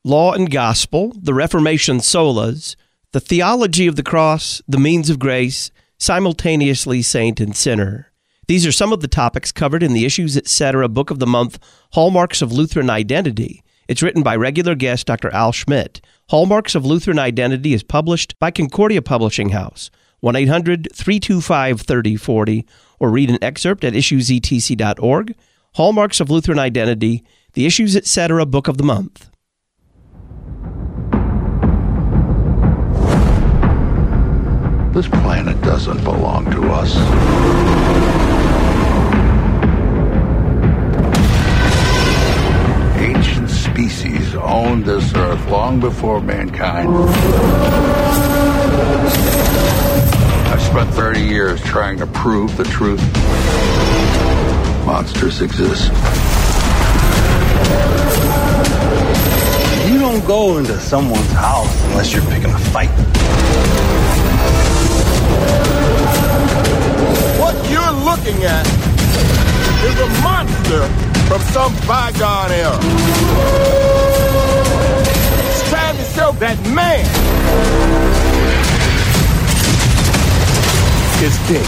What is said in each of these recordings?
Law and Gospel, the Reformation Solas, the Theology of the Cross, the Means of Grace, Simultaneously Saint and Sinner. These are some of the topics covered in the Issues Etc. Book of the Month, Hallmarks of Lutheran Identity. It's written by regular guest Dr. Al Schmidt. Hallmarks of Lutheran Identity is published by Concordia Publishing House, 1-800-325-3040, or read an excerpt at issuesetc.org. Hallmarks of Lutheran Identity, the Issues Etc. Book of the Month. This planet doesn't belong to us. Ancient species owned this earth long before mankind. I've spent 30 years trying to prove the truth. Monsters exist. You don't go into someone's house unless you're picking a fight. What you're looking at is a monster from some bygone era. It's time to show that man is king.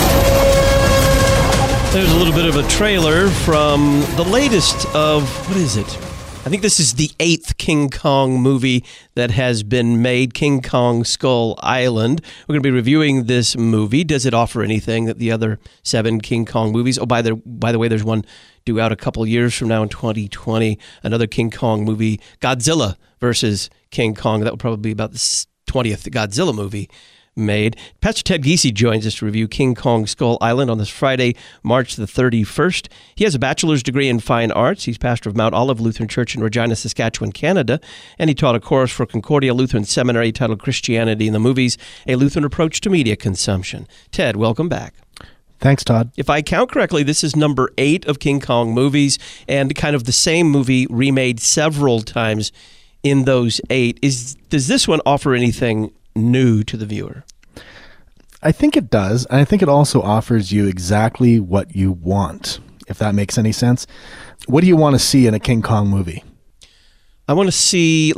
There's a little bit of a trailer from the latest of, what is it? I think this is the 8th King Kong movie that has been made, King Kong Skull Island. We're going to be reviewing this movie. Does it offer anything that the other 7 King Kong movies? Oh, by the way, there's one due out a couple years from now in 2020, another King Kong movie, Godzilla versus King Kong. That would probably be about the 20th Godzilla movie made. Pastor Ted Giese joins us to review King Kong Skull Island on this Friday, March the 31st. He has a bachelor's degree in fine arts. He's pastor of Mount Olive Lutheran Church in Regina, Saskatchewan, Canada, and he taught a course for Concordia Lutheran Seminary titled Christianity in the Movies, a Lutheran Approach to Media Consumption. Ted, welcome back. Thanks, Todd. If I count correctly, this is number 8 of King Kong movies, and kind of the same movie remade several times in those 8. Does this one offer anything new to the viewer? I think it does. And I think it also offers you exactly what you want, if that makes any sense. What do you want to see in a King Kong movie? I want to see,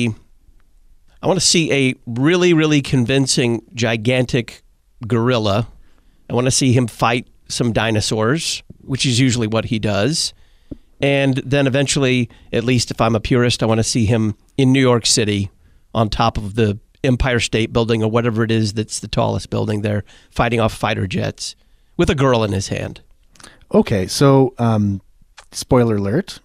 I want to see a really, really convincing, gigantic gorilla. I want to see him fight some dinosaurs, which is usually what he does. And then eventually, at least if I'm a purist, I want to see him in New York City on top of the Empire State Building or whatever it is that's the tallest building there, fighting off fighter jets with a girl in his hand. Okay, so spoiler alert,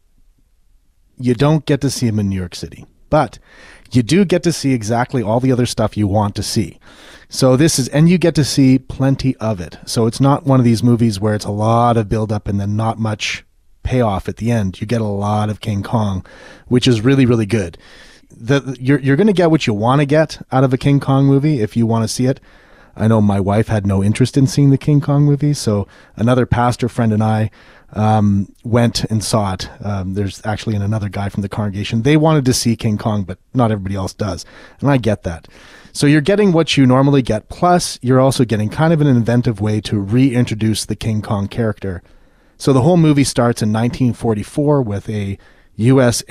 you don't get to see him in New York City, but you do get to see exactly all the other stuff you want to see. So and you get to see plenty of it. So it's not one of these movies where it's a lot of buildup and then not much payoff at the end. You get a lot of King Kong, which is really, really good. You're going to get what you want to get out of a King Kong movie if you want to see it. I know my wife had no interest in seeing the King Kong movie, so another pastor friend and I went and saw it. There's actually another guy from the congregation. They wanted to see King Kong, but not everybody else does, and I get that. So you're getting what you normally get, plus you're also getting kind of an inventive way to reintroduce the King Kong character. So the whole movie starts in 1944 with a U.S.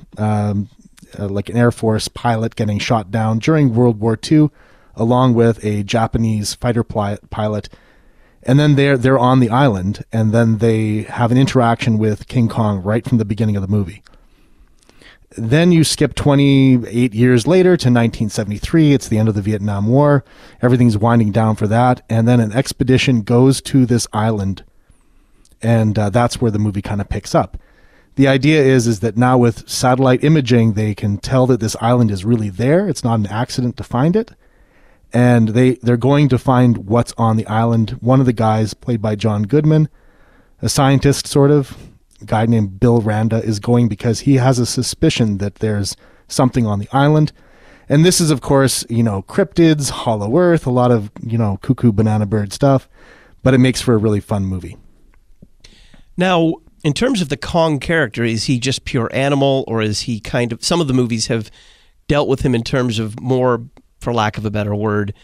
like an Air Force pilot getting shot down during World War II, along with a Japanese fighter pilot. And then they're on the island, and then they have an interaction with King Kong right from the beginning of the movie. Then you skip 28 years later to 1973. It's the end of the Vietnam War. Everything's winding down for that. And then an expedition goes to this island, and that's where the movie kind of picks up. The idea is that now with satellite imaging, they can tell that this island is really there. It's not an accident to find it. And they're going to find what's on the island. One of the guys, played by John Goodman, a scientist sort of, a guy named Bill Randa, is going because he has a suspicion that there's something on the island. And this is, of course, cryptids, Hollow Earth, a lot of, cuckoo banana bird stuff. But it makes for a really fun movie. Now, in terms of the Kong character, is he just pure animal, or is he kind of, some of the movies have dealt with him in terms of more, for lack of a better word,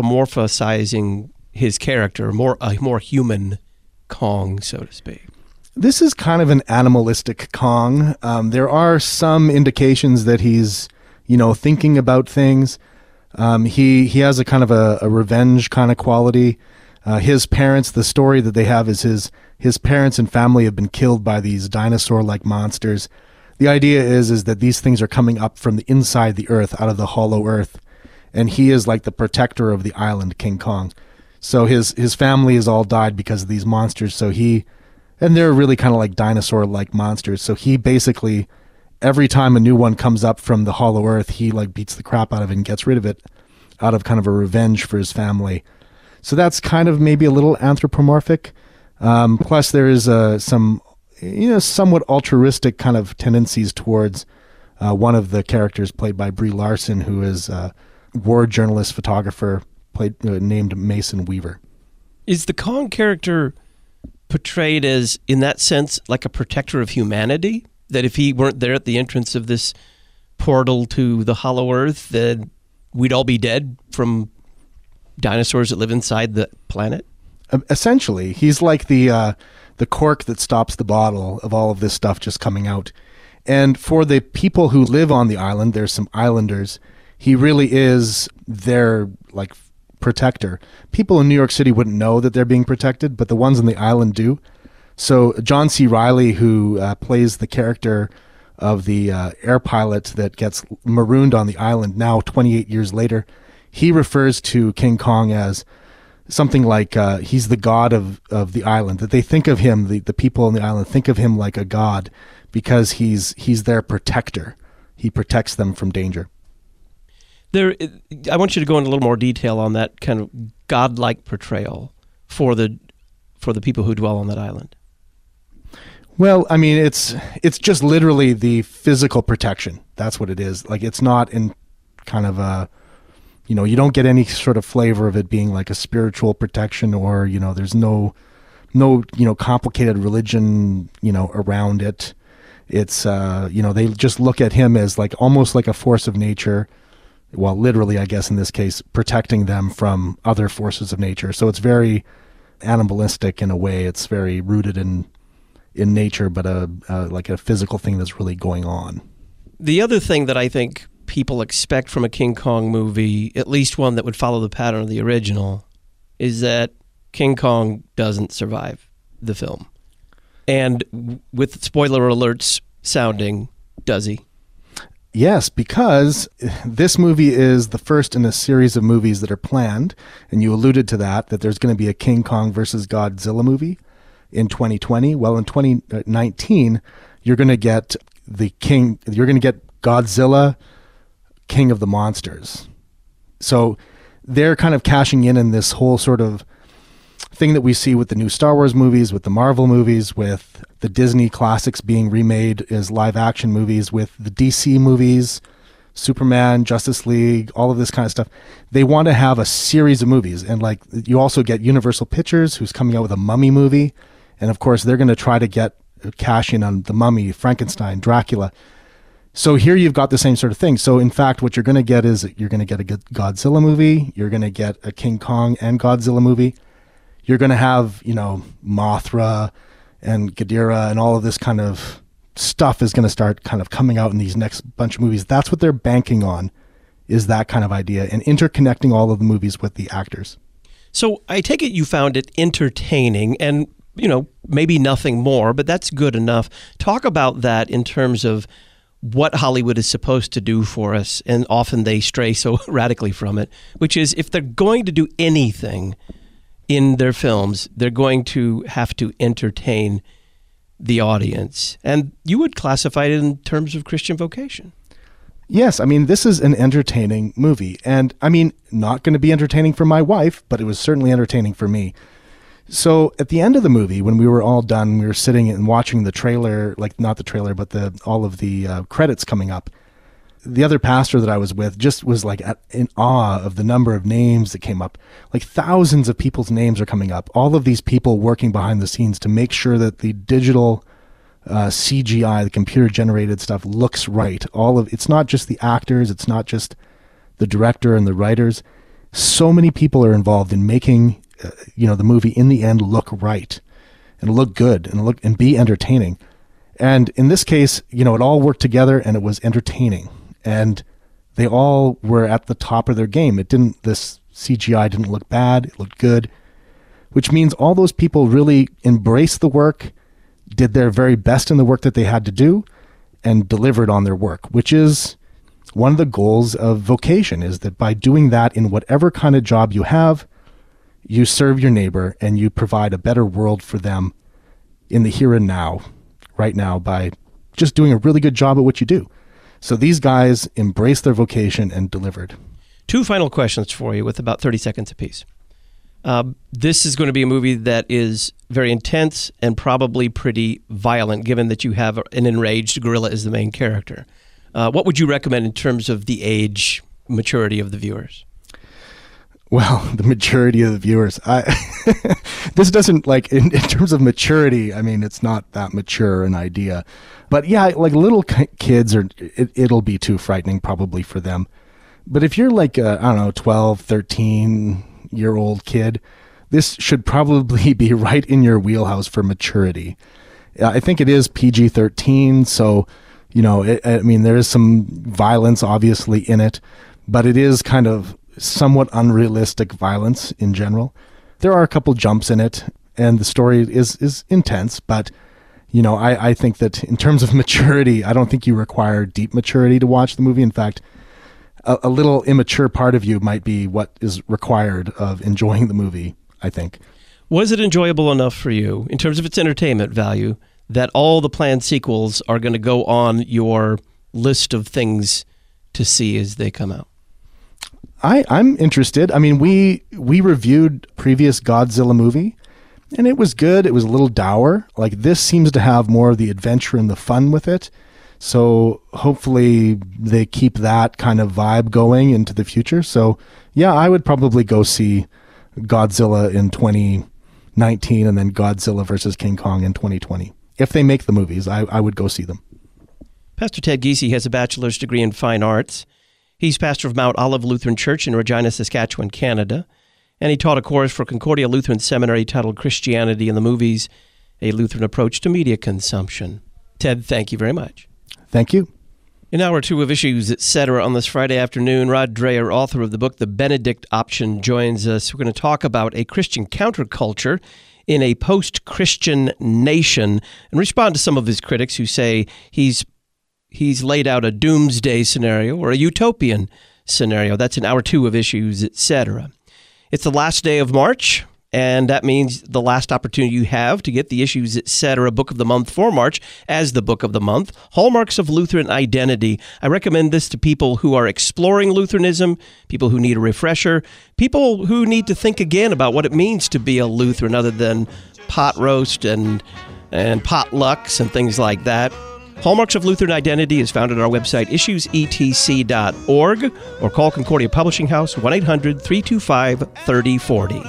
anthropomorphizing his character, a more human Kong, so to speak? This is kind of an animalistic Kong. There are some indications that he's, thinking about things. He has a kind of a revenge kind of quality. His parents, the story that they have is his parents and family have been killed by these dinosaur-like monsters. The idea is that these things are coming up from the inside the earth, out of the hollow earth, and he is like the protector of the island, King Kong. So his family has all died because of these monsters. And they're really kind of like dinosaur-like monsters. So he basically, every time a new one comes up from the hollow earth, he like beats the crap out of it and gets rid of it out of kind of a revenge for his family. So that's kind of maybe a little anthropomorphic. Plus there is some, somewhat altruistic kind of tendencies towards one of the characters played by Brie Larson, who is a war journalist photographer named Mason Weaver. Is the Kong character portrayed as, in that sense, like a protector of humanity? That if he weren't there at the entrance of this portal to the hollow earth, then we'd all be dead from dinosaurs that live inside the planet? Essentially, he's like the cork that stops the bottle of all of this stuff just coming out. And for the people who live on the island, there's some islanders, he really is their like protector. People in New York City wouldn't know that they're being protected, but the ones on the island do. So John C. Reilly, who plays the character of the air pilot that gets marooned on the island now 28 years later, he refers to King Kong as something like he's the god of the island, that they think of him, the people on the island think of him like a god because he's their protector. He protects them from danger. I want you to go into a little more detail on that kind of godlike portrayal for the people who dwell on that island. Well, I mean, it's just literally the physical protection. That's what it is. Like, it's not in kind of a, you don't get any sort of flavor of it being like a spiritual protection, or, there's no complicated religion, around it. It's, they just look at him as like almost like a force of nature. Well, literally, I guess in this case, protecting them from other forces of nature. So it's very animalistic in a way. It's very rooted in nature, but like a physical thing that's really going on. The other thing that I think people expect from a King Kong movie, at least one that would follow the pattern of the original, is that King Kong doesn't survive the film. And with spoiler alerts sounding, does he? Yes, because this movie is the first in a series of movies that are planned, and you alluded to that there's going to be a King Kong versus Godzilla movie in 2020. Well, in 2019, you're going to get Godzilla, King of the Monsters. So they're kind of cashing in this whole sort of thing that we see with the new Star Wars movies, with the Marvel movies, with the Disney classics being remade as live action movies, with the DC movies, Superman, Justice League, all of this kind of stuff. They want to have a series of movies. And like, you also get Universal Pictures, who's coming out with a Mummy movie. And of course, they're going to try to get cash in on the Mummy, Frankenstein, Dracula. So here you've got the same sort of thing. So in fact, what you're going to get is you're going to get a Godzilla movie. You're going to get a King Kong and Godzilla movie. You're going to have, Mothra and Ghidorah and all of this kind of stuff is going to start kind of coming out in these next bunch of movies. That's what they're banking on, is that kind of idea, and interconnecting all of the movies with the actors. So I take it you found it entertaining and, maybe nothing more, but that's good enough. Talk about that in terms of what Hollywood is supposed to do for us, and often they stray so radically from it, which is if they're going to do anything in their films, they're going to have to entertain the audience. And you would classify it in terms of Christian vocation. Yes, I mean, this is an entertaining movie. And I mean, not going to be entertaining for my wife, but it was certainly entertaining for me. So at the end of the movie, when we were all done, we were sitting and watching the trailer, like not the trailer, but all of the credits coming up. The other pastor that I was with just was like in awe of the number of names that came up. Like thousands of people's names are coming up. All of these people working behind the scenes to make sure that the digital CGI, the computer generated stuff, looks right. It's not just the actors. It's not just the director and the writers. So many people are involved in making the movie in the end look right. and look good and be entertaining. And in this case, it all worked together and it was entertaining. And they all were at the top of their game. This CGI didn't look bad. It looked good, which means all those people really embraced the work, did their very best in the work that they had to do, and delivered on their work, which is one of the goals of vocation, is that by doing that in whatever kind of job you have, you serve your neighbor and you provide a better world for them in the here and now, right now, by just doing a really good job at what you do. So these guys embraced their vocation and delivered. 2 final questions for you with about 30 seconds apiece. This is going to be a movie that is very intense and probably pretty violent, given that you have an enraged gorilla as the main character. What would you recommend in terms of the age maturity of the viewers? Well, the maturity of the viewers. This doesn't, in terms of maturity, it's not that mature an idea. But yeah, little kids, it'll be too frightening probably for them. But if you're 12, 13-year-old kid, this should probably be right in your wheelhouse for maturity. I think it is PG-13, so, there is some violence obviously in it, but it is kind of somewhat unrealistic violence in general. There are a couple jumps in it, and the story is intense, but I think that in terms of maturity, I don't think you require deep maturity to watch the movie. In fact, a little immature part of you might be what is required of enjoying the movie, I think. Was it enjoyable enough for you, in terms of its entertainment value, that all the planned sequels are going to go on your list of things to see as they come out? I'm interested. We reviewed previous Godzilla movie, and it was good. It was a little dour. This seems to have more of the adventure and the fun with it. So hopefully they keep that kind of vibe going into the future. So yeah, I would probably go see Godzilla in 2019 and then Godzilla versus King Kong in 2020. If they make the movies, I would go see them. Pastor Ted Giese has a bachelor's degree in fine arts. He's pastor of Mount Olive Lutheran Church in Regina, Saskatchewan, Canada. And he taught a course for Concordia Lutheran Seminary titled Christianity in the Movies, a Lutheran Approach to Media Consumption. Ted, thank you very much. Thank you. In hour 2 of Issues, Etc. on this Friday afternoon, Rod Dreher, author of the book The Benedict Option, joins us. We're going to talk about a Christian counterculture in a post-Christian nation and respond to some of his critics who say he's laid out a doomsday scenario or a utopian scenario. That's in hour 2 of Issues, Etc. It's the last day of March, and that means the last opportunity you have to get the Issues, Etc. Book of the Month for March as the Book of the Month, Hallmarks of Lutheran Identity. I recommend this to people who are exploring Lutheranism, people who need a refresher, people who need to think again about what it means to be a Lutheran other than pot roast and potlucks and things like that. Hallmarks of Lutheran Identity is found at our website, issuesetc.org, or call Concordia Publishing House, 1-800-325-3040.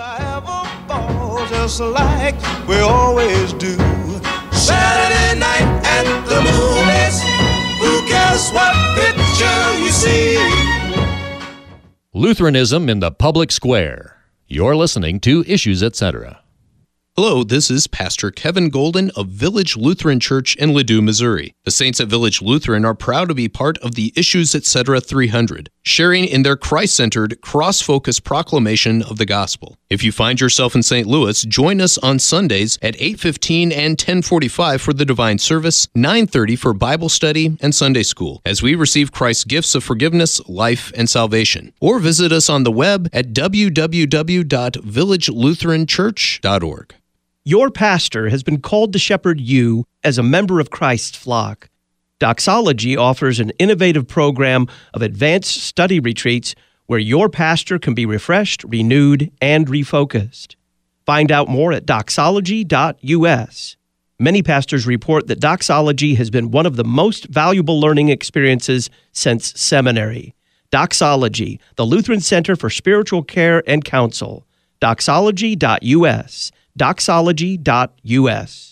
Just like we always do. Saturday night at the movies. Who cares what picture you see? Lutheranism in the public square. You're listening to Issues, Etc. Hello, this is Pastor Kevin Golden of Village Lutheran Church in Ladue, Missouri. The Saints at Village Lutheran are proud to be part of the Issues Etc. 300, sharing in their Christ-centered, cross-focused proclamation of the gospel. If you find yourself in St. Louis, join us on Sundays at 8:15 and 10:45 for the Divine Service, 9:30 for Bible study and Sunday School, as we receive Christ's gifts of forgiveness, life, and salvation. Or visit us on the web at www.villagelutheranchurch.org. Your pastor has been called to shepherd you as a member of Christ's flock. Doxology offers an innovative program of advanced study retreats where your pastor can be refreshed, renewed, and refocused. Find out more at doxology.us. Many pastors report that doxology has been one of the most valuable learning experiences since seminary. Doxology, the Lutheran Center for Spiritual Care and Counsel. Doxology.us. Doxology.us.